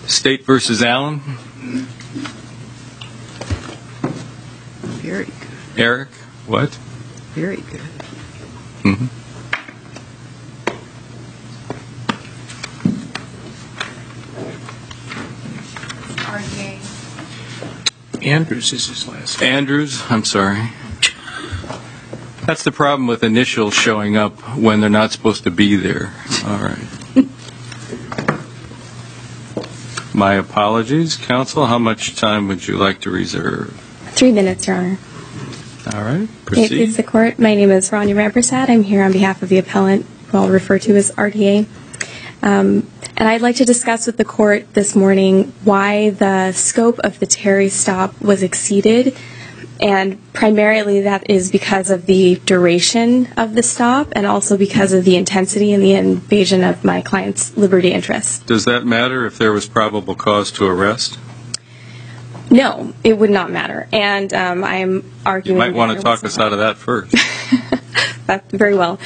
State versus Allen. Very good. Eric, what? Very good. Mm-hmm. Andrews is his last name. Andrews, I'm sorry. That's the problem with initials showing up when they're not supposed to be there. All right. My apologies. Counsel, how much time would you like to reserve? 3 minutes, Your Honor. All right. May it Proceed. please the Court. My name is Rania Rampersad. I'm here on behalf of the appellant, who I'll refer to as RDA. And I'd like to discuss with the Court this morning why the scope of the Terry stop was exceeded. And primarily that is because of the duration of the stop and also because of the intensity and the invasion of my client's liberty interest. Does that matter if there was probable cause to arrest? No, it would not matter. And I am arguing... You might want to talk us out of that first. That's very well.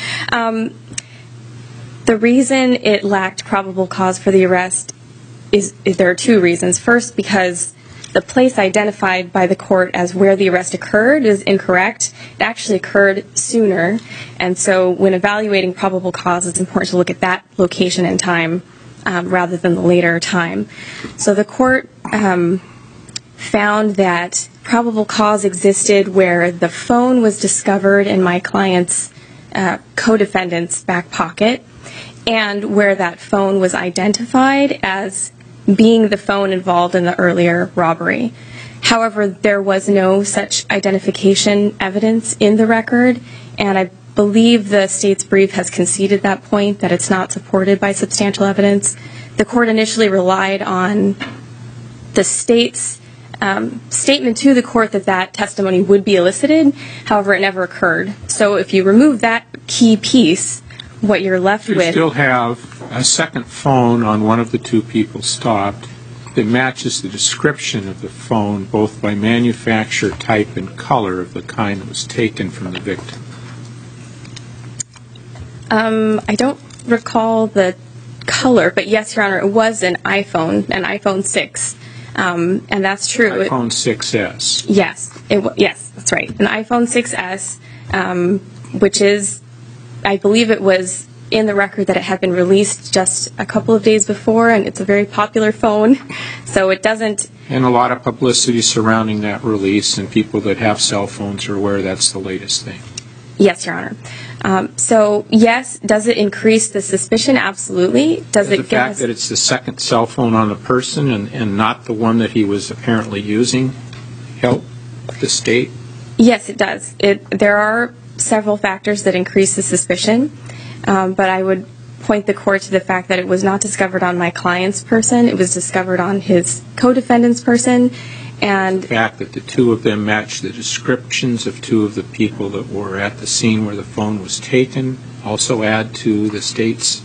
The reason it lacked probable cause for the arrest is there are two reasons. First, because the place identified by the court as where the arrest occurred is incorrect. It actually occurred sooner. And so when evaluating probable cause, it's important to look at that location and time rather than the later time. So the court found that probable cause existed where the phone was discovered in my client's co-defendant's back pocket and where that phone was identified as being the phone involved in the earlier robbery. However, there was no such identification evidence in the record, and I believe the state's brief has conceded that point, that it's not supported by substantial evidence. The court initially relied on the state's statement to the court that that testimony would be elicited. However, it never occurred. So if you remove that key piece, what you're left with... You still have a second phone on one of the two people stopped that matches the description of the phone both by manufacturer, type, and color of the kind that was taken from the victim. I don't recall the color, but yes, Your Honor, it was an iPhone 6, and that's true. iPhone 6S. Yes, yes, that's right. An iPhone 6S, which is, I believe it was in the record that it had been released just a couple of days before, and it's a very popular phone, so it doesn't... And a lot of publicity surrounding that release, and people that have cell phones are aware that's the latest thing. Yes, Your Honor. So, yes, does it increase the suspicion? Absolutely. Does the fact that it's the second cell phone on the person and not the one that he was apparently using help the state? Yes, it does. There are several factors that increase the suspicion, but I would point the court to the fact that it was not discovered on my client's person. It was discovered on his co-defendant's person. And the fact that the two of them match the descriptions of two of the people that were at the scene where the phone was taken also add to the state's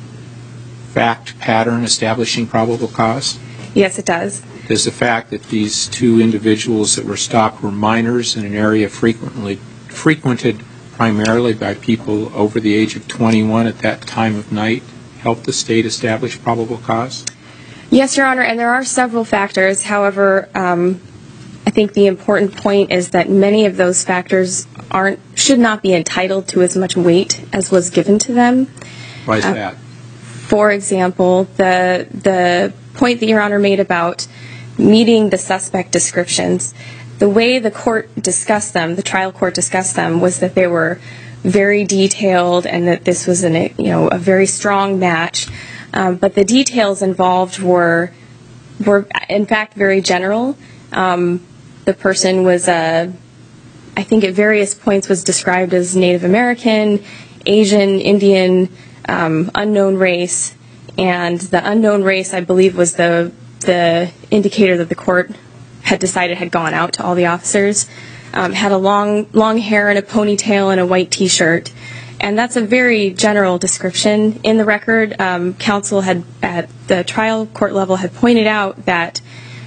fact pattern establishing probable cause? Yes, it does. Does the fact that these two individuals that were stopped were minors in an area frequented primarily by people over the age of 21 at that time of night help the state establish probable cause? Yes, Your Honor, and there are several factors. However, I think the important point is that many of those factors should not be entitled to as much weight as was given to them. Why is that? For example, the point that Your Honor made about meeting the suspect descriptions, the way the court discussed them, the trial court discussed them, was that they were very detailed and that this was a very strong match. But the details involved were in fact very general. The person was, I think at various points was described as Native American, Asian, Indian, unknown race, and the unknown race I believe was the indicator that the court had decided had gone out to all the officers. Had a long hair and a ponytail and a white T-shirt. And that's a very general description. In the record, counsel had, at the trial court level, had pointed out that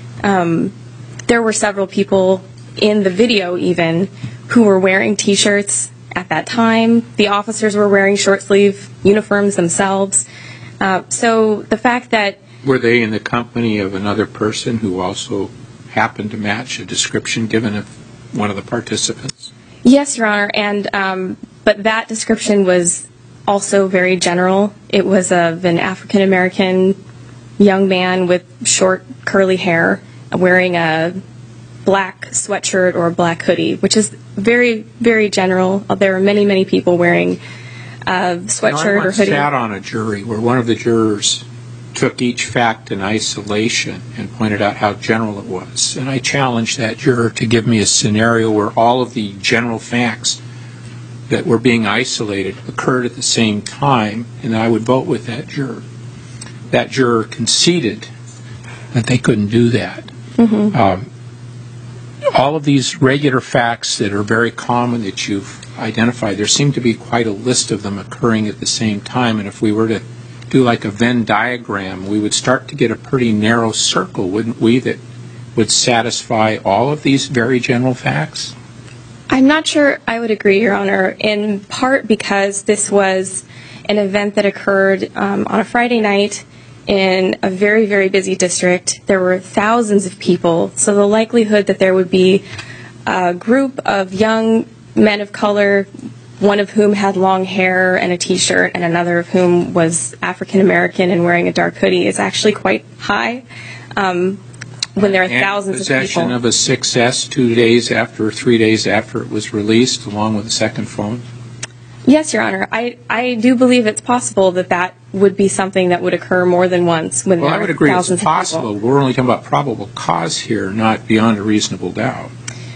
there were several people in the video even who were wearing T-shirts at that time. The officers were wearing short-sleeve uniforms themselves. So the fact that Were they in the company of another person who also happened to match a description given of one of the participants? Yes, Your Honor, and but that description was also very general. It was of an African-American young man with short, curly hair wearing a black sweatshirt or a black hoodie, which is very, very general. There are many, many people wearing a sweatshirt or hoodie. I sat on a jury where one of the jurors took each fact in isolation and pointed out how general it was. And I challenged that juror to give me a scenario where all of the general facts that were being isolated occurred at the same time, and I would vote with that juror. That juror conceded that they couldn't do that. All of these regular facts that are very common that you've identified, there seem to be quite a list of them occurring at the same time, and if we were to do like a Venn diagram, we would start to get a pretty narrow circle, wouldn't we, that would satisfy all of these very general facts? I'm not sure I would agree, Your Honor, in part because this was an event that occurred on a Friday night in a very, very busy district. There were thousands of people, so the likelihood that there would be a group of young men of color, one of whom had long hair and a T-shirt, and another of whom was African American and wearing a dark hoodie, is actually quite high. When there are thousands of people. Possession of a 6S 2 days after or 3 days after it was released, along with a second phone? Yes, Your Honor. I do believe it's possible that that would be something that would occur more than once when there are thousands of people. Well, I would agree it's possible. We're only talking about probable cause here, not beyond a reasonable doubt.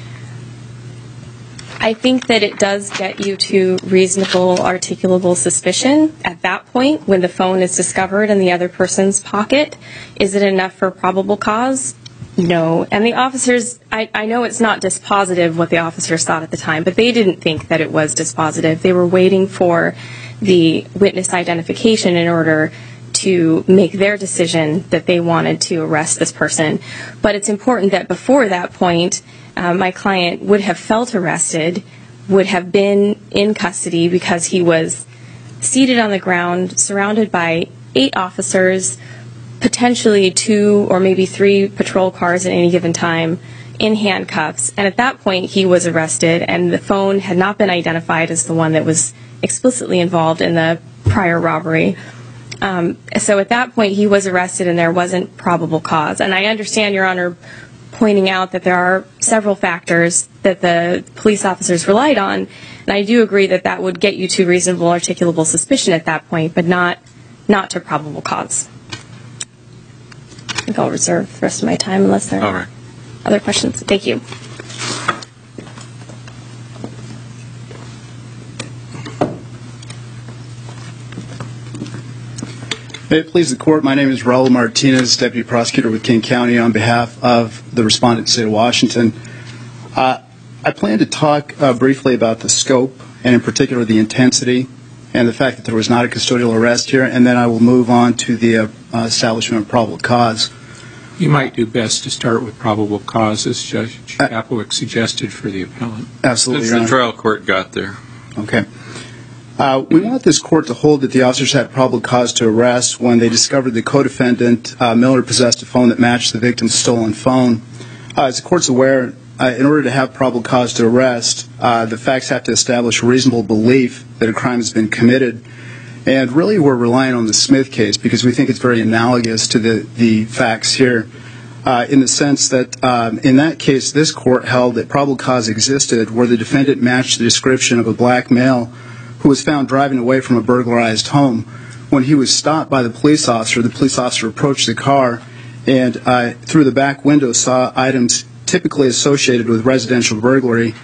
I think that it does get you to reasonable, articulable suspicion at that point when the phone is discovered in the other person's pocket. Is it enough for probable cause? No. And the officers, I know it's not dispositive what the officers thought at the time, but they didn't think that it was dispositive. They were waiting for the witness identification in order to make their decision that they wanted to arrest this person. But it's important that before that point, my client would have felt arrested, would have been in custody because he was seated on the ground, surrounded by 8 officers, potentially 2 or maybe 3 patrol cars at any given time, in handcuffs. And at that point, he was arrested, and the phone had not been identified as the one that was explicitly involved in the prior robbery. So at that point, he was arrested, and there wasn't probable cause. And I understand, Your Honor, pointing out that there are several factors that the police officers relied on, and I do agree that that would get you to reasonable, articulable suspicion at that point, but not to probable cause. I think I'll reserve the rest of my time unless there are other questions. Thank you. May it please the Court, my name is Raul Martinez, Deputy Prosecutor with King County on behalf of the respondent, State of Washington. I plan to talk briefly about the scope and in particular the intensity and the fact that there was not a custodial arrest here, and then I will move on to the establishment of probable cause. You might do best to start with probable cause, as Judge Chapwick suggested for the appellant. Absolutely, Since the trial court got there. Okay. We want this court to hold that the officers had probable cause to arrest when they discovered the co-defendant, Miller, possessed a phone that matched the victim's stolen phone. As the court's aware, in order to have probable cause to arrest, the facts have to establish reasonable belief that a crime has been committed. And really we're relying on the Smith case because we think it's very analogous to the facts here in the sense that in that case this court held that probable cause existed where the defendant matched the description of a black male who was found driving away from a burglarized home. When he was stopped by the police officer approached the car and through the back window saw items typically associated with residential burglary,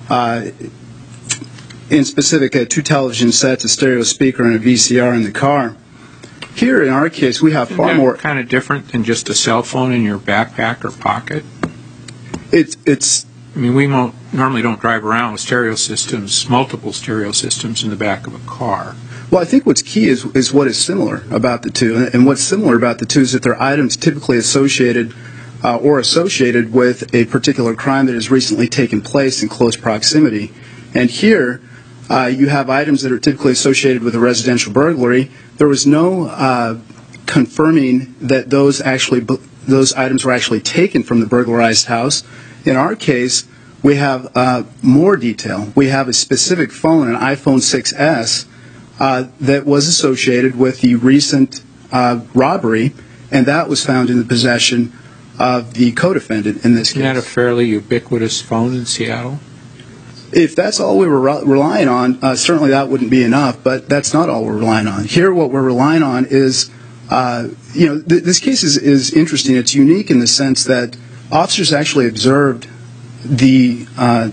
in specific 2 television sets, a stereo speaker, and a VCR in the car. Here in our case we have far more... kind of different than just a cell phone in your backpack or pocket? It's I mean, we normally don't drive around with stereo systems, multiple stereo systems in the back of a car. Well, I think what's key is what is similar about the two. And what's similar about the two is that they're items typically associated with a particular crime that has recently taken place in close proximity. And here you have items that are typically associated with a residential burglary. There was no confirming that those items were actually taken from the burglarized house. In our case, we have more detail. We have a specific phone, an iPhone 6S, that was associated with the recent robbery, and that was found in the possession of the co-defendant in this case. Isn't that a fairly ubiquitous phone in Seattle? If that's all we were relying on, certainly that wouldn't be enough, but that's not all we're relying on. Here what we're relying on is, this case is interesting. It's unique in the sense that officers actually observed the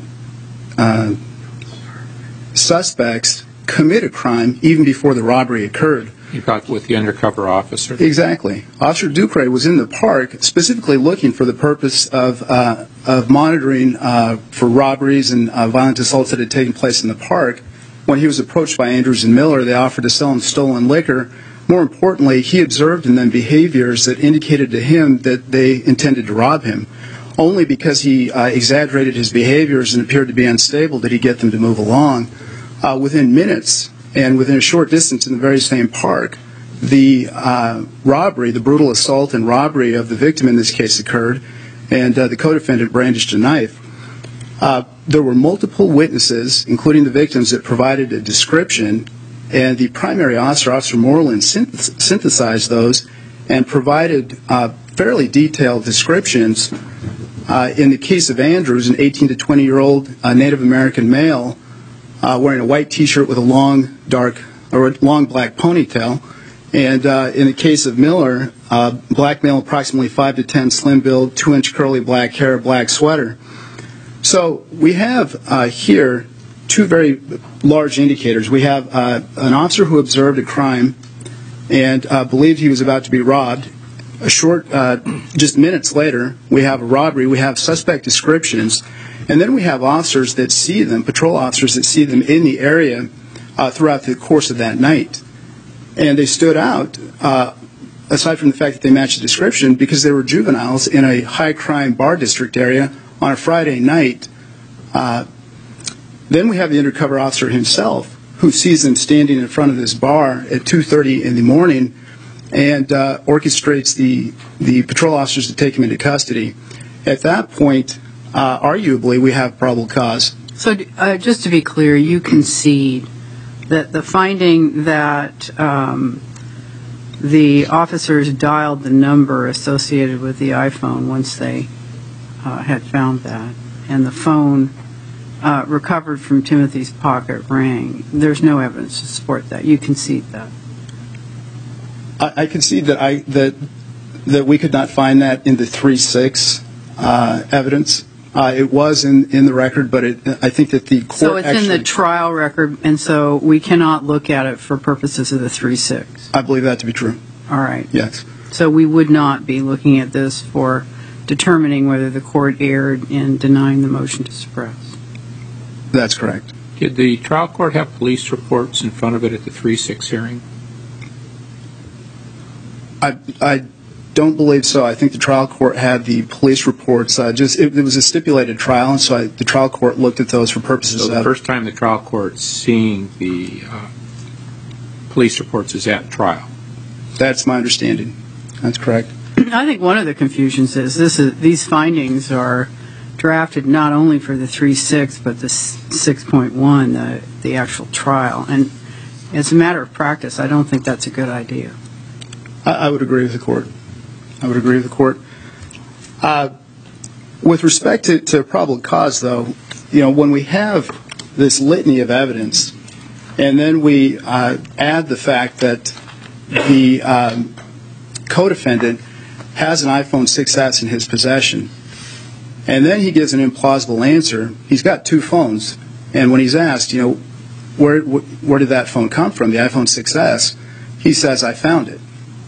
suspects commit a crime even before the robbery occurred. You got with the undercover officer? Exactly. Officer Ducre was in the park specifically looking for the purpose of monitoring for robberies and violent assaults that had taken place in the park. When he was approached by Andrews and Miller, they offered to sell him stolen liquor. More importantly, he observed in them behaviors that indicated to him that they intended to rob him. Only because he exaggerated his behaviors and appeared to be unstable did he get them to move along. Within minutes and within a short distance in the very same park, the robbery, the brutal assault and robbery of the victim in this case occurred, and the co-defendant brandished a knife. There were multiple witnesses, including the victims, that provided a description, and the primary officer, Officer Moreland, synthesized those and provided fairly detailed descriptions. In the case of Andrews, an 18 to 20-year-old Native American male wearing a white T-shirt with a long black ponytail, and in the case of Miller, black male, approximately 5 to 10, slim build, 2-inch curly black hair, black sweater. So we have here two very large indicators. We have an officer who observed a crime and believed he was about to be robbed. Just minutes later, we have a robbery, we have suspect descriptions, and then we have officers that see them, patrol officers that see them in the area throughout the course of that night. And they stood out, aside from the fact that they matched the description, because they were juveniles in a high-crime bar district area on a Friday night. Then we have the undercover officer himself, who sees them standing in front of this bar at 2:30 in the morning, and orchestrates the patrol officers to take him into custody. At that point, arguably, we have probable cause. So just to be clear, you concede that the finding that the officers dialed the number associated with the iPhone once they had found that, and the phone recovered from Timothy's pocket rang, there's no evidence to support that. You concede that. I concede that we could not find that in the 3-6 evidence. It was in the record, but I think that the court So it's in the trial record, and so we cannot look at it for purposes of the 3-6. I believe that to be true. All right. Yes. So we would not be looking at this for determining whether the court erred in denying the motion to suppress. That's correct. Did the trial court have police reports in front of it at the 3-6 hearing? I don't believe so. I think the trial court had the police reports. It was a stipulated trial, and so the trial court looked at those for purposes of... So the first time the trial court's seeing the police reports is at trial? That's my understanding. That's correct. I think one of the confusions is these findings are drafted not only for the 3-6, but the 6.1, the actual trial. And as a matter of practice, I don't think that's a good idea. I would agree with the court. With respect to probable cause, though, when we have this litany of evidence, and then we add the fact that the co-defendant has an iPhone 6S in his possession, and then he gives an implausible answer. He's got two phones, and when he's asked, where did that phone come from, the iPhone 6S, he says, I found it.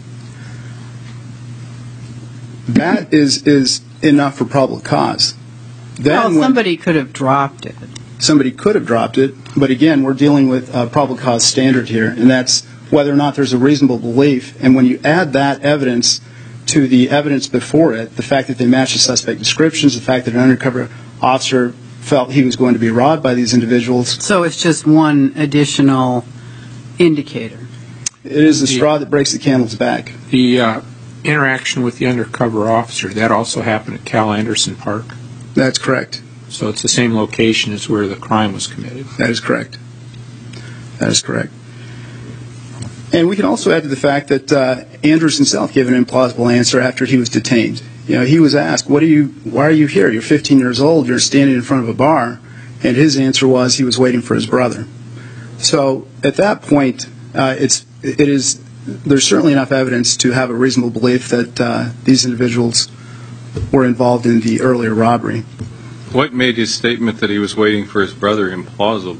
That is enough for probable cause. Well, somebody could have dropped it. Somebody could have dropped it, but again, we're dealing with a probable cause standard here, and that's whether or not there's a reasonable belief. And when you add that evidence to the evidence before it, the fact that they match the suspect descriptions, the fact that an undercover officer felt he was going to be robbed by these individuals. So it's just one additional indicator. It is the straw that breaks the camel's back. The interaction with the undercover officer, that also happened at Cal Anderson Park? That's correct. So it's the same location as where the crime was committed? That is correct. That is correct. And we can also add to the fact that Andrews himself gave an implausible answer after he was detained. You know, he was asked, why are you here? You're 15 years old, you're standing in front of a bar, and his answer was he was waiting for his brother. So at that point, there's certainly enough evidence to have a reasonable belief that these individuals were involved in the earlier robbery. What made his statement that he was waiting for his brother implausible?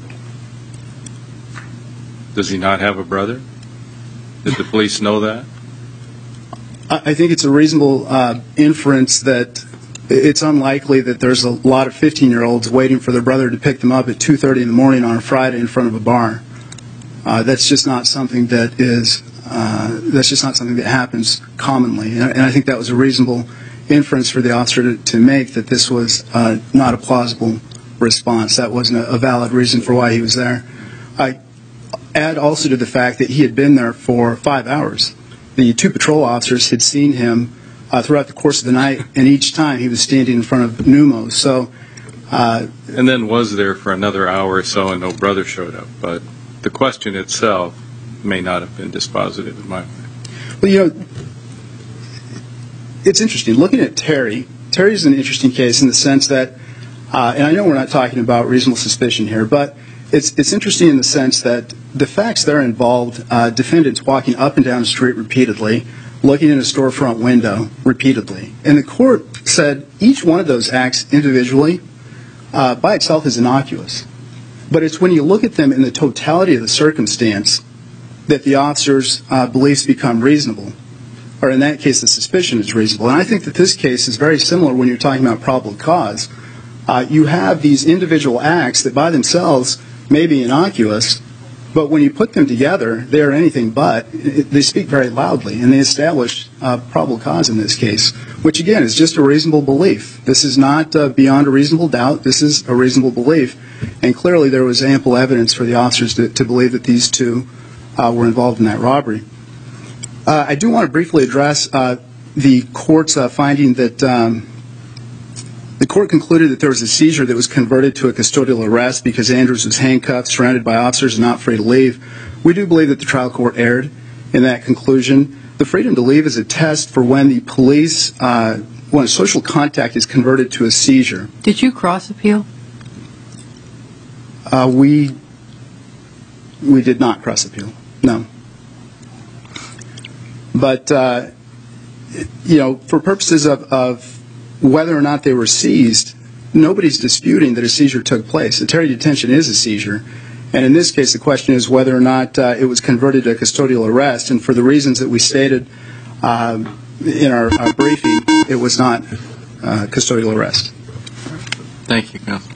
Does he not have a brother? Did the police know that? I think it's a reasonable inference that it's unlikely that there's a lot of 15-year-olds waiting for their brother to pick them up at 2:30 in the morning on a Friday in front of a bar. That's just not something that happens commonly. And I think that was a reasonable inference for the officer to make, that this was not a plausible response. That wasn't a valid reason for why he was there. I add also to the fact that he had been there for 5 hours. The two patrol officers had seen him throughout the course of the night, and each time he was standing in front of Pneumo. So, and then was there for another hour or so, and no brother showed up. But the question itself may not have been dispositive in my mind. Well, you know, it's interesting. Looking at Terry's an interesting case in the sense that, and I know we're not talking about reasonable suspicion here, but it's interesting in the sense that the facts there involved defendants walking up and down the street repeatedly, looking in a storefront window repeatedly. And the court said each one of those acts individually by itself is innocuous. But it's when you look at them in the totality of the circumstance that the officer's beliefs become reasonable. Or in that case, the suspicion is reasonable. And I think that this case is very similar when you're talking about probable cause. You have these individual acts that by themselves may be innocuous, but when you put them together, they are anything but. They speak very loudly, and they establish probable cause in this case, which again is just a reasonable belief. This is not beyond a reasonable doubt. This is a reasonable belief. And clearly there was ample evidence for the officers to believe that these two were involved in that robbery. I do want to briefly address the court's finding that the court concluded that there was a seizure that was converted to a custodial arrest because Andrews was handcuffed, surrounded by officers, and not free to leave. We do believe that the trial court erred in that conclusion. The freedom to leave is a test for when the police, when a social contact is converted to a seizure. Did you cross appeal? We did not cross appeal, no. But, you know, for purposes of whether or not they were seized, nobody's disputing that a seizure took place. A Terry detention is a seizure. And in this case, the question is whether or not it was converted to a custodial arrest. And for the reasons that we stated in our briefing, it was not custodial arrest. Thank you, Counsel.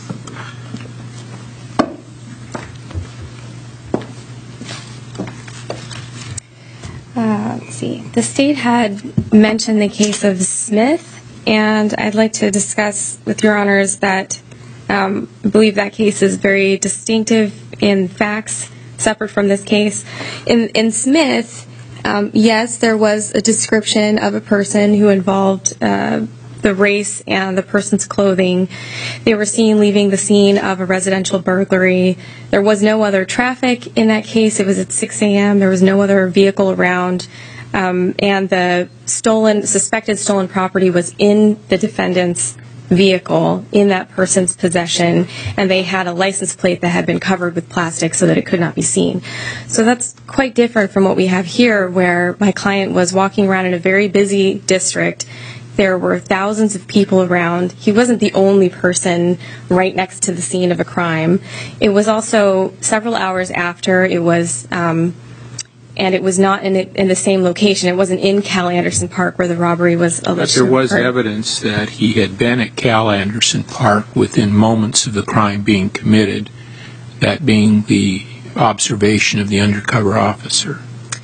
Let's see. The state had mentioned the case of Smith, and I'd like to discuss with your honors that I believe that case is very distinctive in facts, separate from this case. In Smith, yes, there was a description of a person who involved the race and the person's clothing. They were seen leaving the scene of a residential burglary. There was no other traffic in that case. It was at 6 a.m. There was no other vehicle around. And the suspected stolen property was in the defendant's vehicle, in that person's possession, and they had a license plate that had been covered with plastic so that it could not be seen. So that's quite different from what we have here, where my client was walking around in a very busy district. There were thousands of people around. He wasn't the only person right next to the scene of a crime. It was also several hours after. It was, and it was not in the same location. It wasn't in Cal Anderson Park where the robbery was alleged to have occurred. But there was evidence that he had been at Cal Anderson Park within moments of the crime being committed, that being the observation of the undercover officer.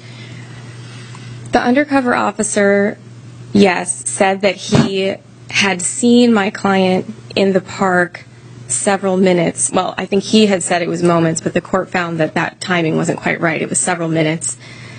The undercover officer, yes, said that he had seen my client in the park several minutes. Well, I think he had said it was moments, but the court found that that timing wasn't quite right. It was several minutes.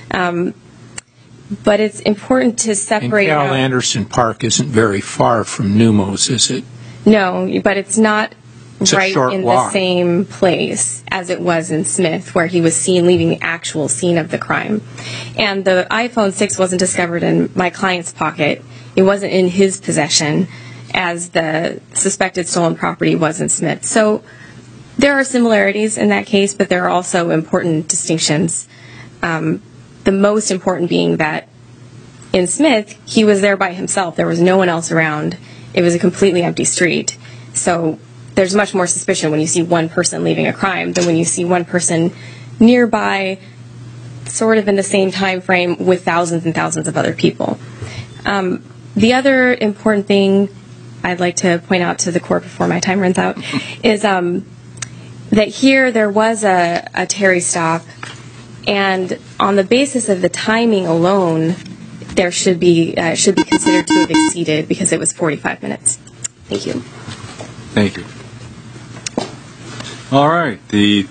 But it's important to And separate Cal out. Anderson Park isn't very far from Numos, is it? No, but it's not It's a right short in walk. the same place as it was in Smith, where he was seen leaving the actual scene of the crime. And the iPhone 6 wasn't discovered in my client's pocket. It wasn't in his possession, as the suspected stolen property was in Smith. So there are similarities in that case, but there are also important distinctions. The most important being that in Smith, he was there by himself. There was no one else around. It was a completely empty street. So there's much more suspicion when you see one person leaving a crime than when you see one person nearby, sort of in the same time frame, with thousands and thousands of other people. The other important thing I'd like to point out to the court before my time runs out is that here there was a Terry stop, and on the basis of the timing alone, there should be considered to have exceeded because it was 45 minutes. Thank you. Thank you. All right. The